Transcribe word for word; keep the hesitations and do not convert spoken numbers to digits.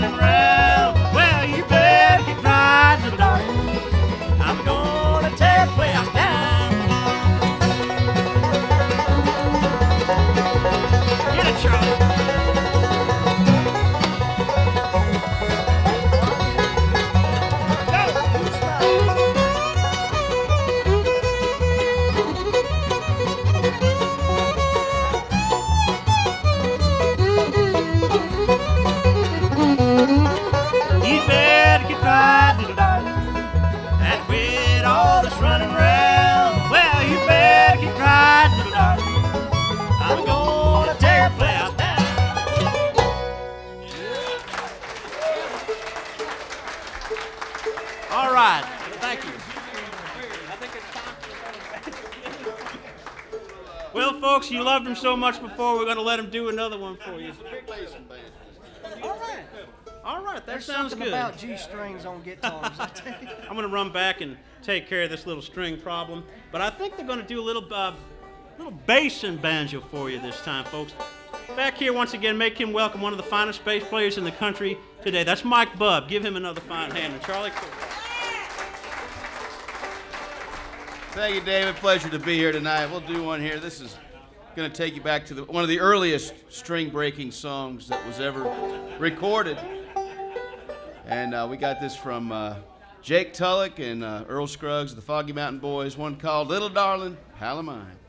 running round. Well, you better get right, little darling. I'm gonna tear the playhouse down. Get it, Charlie. You better get right, little darling, and quit all this running round. Well, you better get right, little darling. I'm gonna tear the playhouse down. All right, thank you. Well, folks, you loved him so much before, we're going to let him do another one for you. All right. All right, that There's sounds something good. about G strings on guitars, I tell you. I'm going to run back and take care of this little string problem, but I think they're going to do a little, uh, little bass and banjo for you this time, folks. Back here once again, make him welcome one of the finest bass players in the country today. That's Mike Bubb. Give him another fine hand. And Charlie Cole. Thank you, David. Pleasure to be here tonight. We'll do one here. This is going to take you back to the, one of the earliest string-breaking songs that was ever recorded. And uh, we got this from uh, Jake Tulloch and uh, Earl Scruggs, the Foggy Mountain Boys, one called Little Darling, Pal of Mine.